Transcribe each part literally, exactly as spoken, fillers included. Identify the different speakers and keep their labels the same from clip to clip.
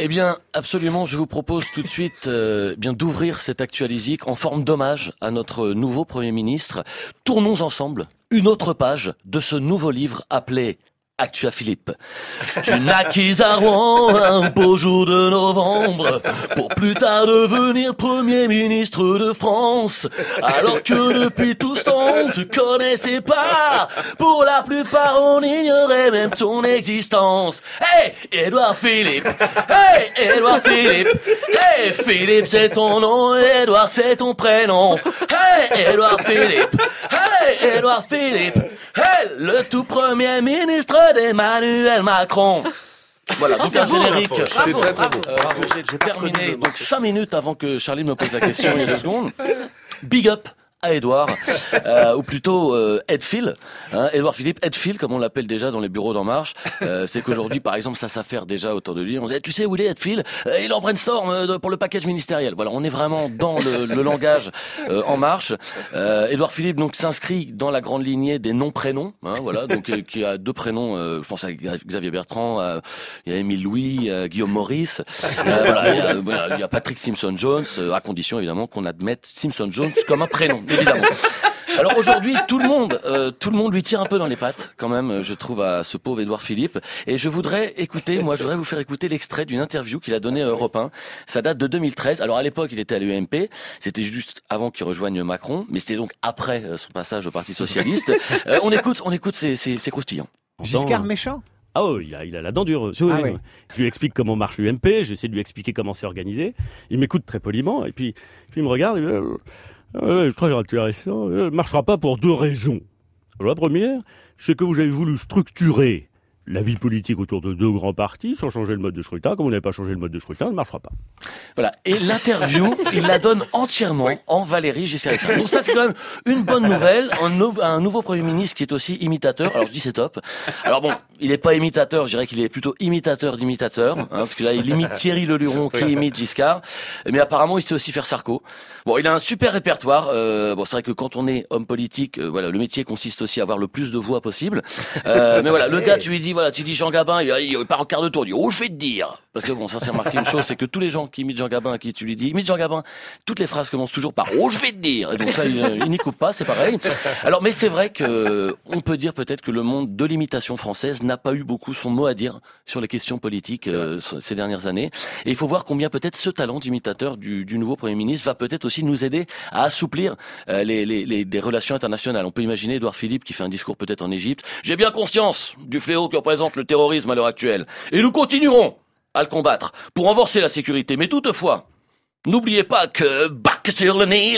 Speaker 1: Eh bien, absolument, je vous propose tout de suite euh, bien d'ouvrir cette actualisique en forme d'hommage à notre nouveau Premier ministre. Tournons ensemble une autre page de ce nouveau livre appelé Actua Philippe. Tu naquis à Rouen un beau jour de novembre pour plus tard devenir Premier ministre de France, alors que depuis tout ce temps on te connaissait pas. Pour la plupart on ignorait même ton existence. Hey, Édouard Philippe. Hey, Édouard Philippe. Hey, Philippe c'est ton nom, Édouard c'est ton prénom. Hey, Édouard Philippe. Hey, Édouard Philippe. Hey, le tout premier ministre d'Emmanuel Macron. Voilà, donc un générique.
Speaker 2: C'est très très beau.
Speaker 1: Euh, que j'ai, j'ai terminé donc cinq minutes avant que Charlie me pose la question il y a deux secondes. Big up à Édouard, euh, ou plutôt euh, Edphil, hein, Édouard Philippe, Edphil, comme on l'appelle déjà dans les bureaux d'En Marche. Euh, c'est qu'aujourd'hui, par exemple, ça s'affaire déjà autour de lui. On dit, tu sais où il est, Edphil euh, Il est en brainstorm euh, pour le package ministériel. Voilà, on est vraiment dans le, le langage euh, En Marche. Euh, Édouard Philippe donc s'inscrit dans la grande lignée des noms-prénoms, hein, voilà, donc euh, qui a deux prénoms. Euh, je pense à Xavier Bertrand, euh, il y a Émile Louis, euh, Guillaume Maurice. Euh, voilà, il y a, voilà, il y a Patrick Simpson-Jones, euh, à condition évidemment qu'on admette Simpson-Jones comme un prénom. Évidemment. Alors aujourd'hui, tout le monde, euh, tout le monde lui tire un peu dans les pattes, quand même, je trouve, à ce pauvre Édouard Philippe. Et je voudrais écouter, moi, je voudrais vous faire écouter l'extrait d'une interview qu'il a donnée à Europe un. Ça date de deux mille treize. Alors à l'époque, il était à l'U M P. C'était juste avant qu'il rejoigne Macron, mais c'était donc après son passage au Parti socialiste. Euh, on écoute, on écoute, c'est, c'est, c'est croustillant.
Speaker 3: Giscard méchant.
Speaker 4: Ah oui, il a, il a la dent dure. Oui,
Speaker 3: ah
Speaker 4: oui.
Speaker 3: Oui.
Speaker 4: Je lui explique comment marche l'U M P, j'essaie de lui expliquer comment c'est organisé. Il m'écoute très poliment, et puis, puis il me regarde, et il me dit, Euh, très intéressant. Euh, marchera pas pour deux raisons. Alors, la première, c'est que vous avez voulu structurer la vie politique autour de deux grands partis sans changer le mode de scrutin. Comme vous n'avez pas changé le mode de scrutin, ça ne marchera pas.
Speaker 1: Voilà. Et l'interview, il la donne entièrement oui. en Valéry Giscard d'Estaing. Donc ça, c'est quand même une bonne nouvelle. Un, nou- un nouveau Premier ministre qui est aussi imitateur. Alors je dis c'est top. Alors bon, il n'est pas imitateur, je dirais qu'il est plutôt imitateur d'imitateur, hein, parce que là, il imite Thierry Leluron qui imite Giscard. Mais apparemment, il sait aussi faire Sarko. Bon, il a un super répertoire. Euh, bon, c'est vrai que quand on est homme politique, euh, voilà, le métier consiste aussi à avoir le plus de voix possible. Euh, mais voilà, le gars, tu lui dis, voilà, tu dis Jean Gabin, il, il part en quart de tour, il dit, oh, je vais te dire. Parce que bon, ça s'est remarqué une chose, c'est que tous les gens qui imitent Jean Gabin, à qui tu lui dis, imite Jean Gabin, toutes les phrases commencent toujours par, oh, je vais te dire. Et donc ça, il, il n'y coupe pas, c'est pareil. Alors, mais c'est vrai que, on peut dire peut-être que le monde de l'imitation française n'a pas eu beaucoup son mot à dire sur les questions politiques euh, ces dernières années. Et il faut voir combien peut-être ce talent d'imitateur du, du nouveau Premier ministre va peut-être aussi nous aider à assouplir euh, les, les, les des relations internationales. On peut imaginer Édouard Philippe qui fait un discours peut-être en Égypte. J'ai bien conscience du fléau que représente le terrorisme à l'heure actuelle. Et nous continuerons à le combattre pour renforcer la sécurité. Mais toutefois, n'oubliez pas que bac sur le Nil,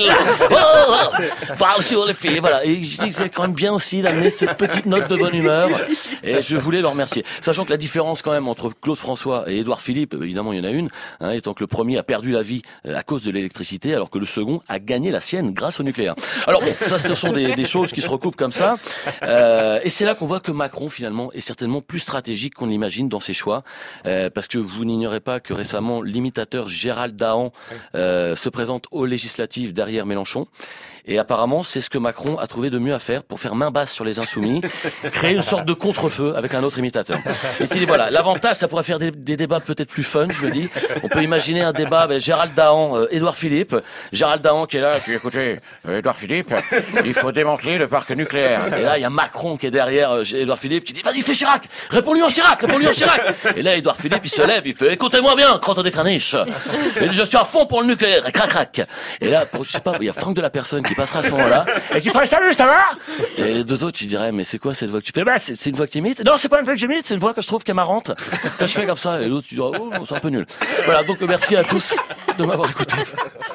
Speaker 1: oh, parle sur les filles, voilà. Et je dis que c'est quand même bien aussi d'amener cette petite note de bonne humeur. Et je voulais le remercier. Sachant que la différence quand même entre Claude François et Édouard Philippe, évidemment il y en a une, hein, étant que le premier a perdu la vie à cause de l'électricité, alors que le second a gagné la sienne grâce au nucléaire. Alors bon, ça ce sont des, des choses qui se recoupent comme ça. Euh, et c'est là qu'on voit que Macron finalement est certainement plus stratégique qu'on l'imagine dans ses choix. Euh, parce que vous n'ignorez pas que récemment l'imitateur Gérald Dahan Euh, se présente aux législatives derrière Mélenchon. Et apparemment, c'est ce que Macron a trouvé de mieux à faire pour faire main basse sur les insoumis, créer une sorte de contre-feu avec un autre imitateur. Et c'est, voilà, l'avantage, ça pourrait faire des, des débats peut-être plus fun, je me dis. On peut imaginer un débat, ben, Gérald Dahan, euh, Édouard Philippe. Gérald Dahan qui est là, qui dit, écoutez, euh, Édouard Philippe, il faut démanteler le parc nucléaire. Et là, il y a Macron qui est derrière euh, Édouard Philippe qui dit, vas-y, fais Chirac, réponds-lui en Chirac, réponds-lui en Chirac. Et là, Édouard Philippe, il se lève, il fait, écoutez-moi bien, crotte des caniches. Et je suis à fond pour le nucléaire, et crac, crac. Et là, je sais pas, il y a Franck de la Personne qui passera à ce moment-là, et qui ferait salut, ça va? Et les deux autres, tu dirais, mais c'est quoi cette voix que tu fais? Bah, c'est, c'est une voix que tu imites. Non, c'est pas une voix que j'imite, c'est une voix que je trouve qui est marrante. Quand je fais comme ça, et l'autre, tu dirais, oh, c'est un peu nul. Voilà, donc merci à tous de m'avoir écouté.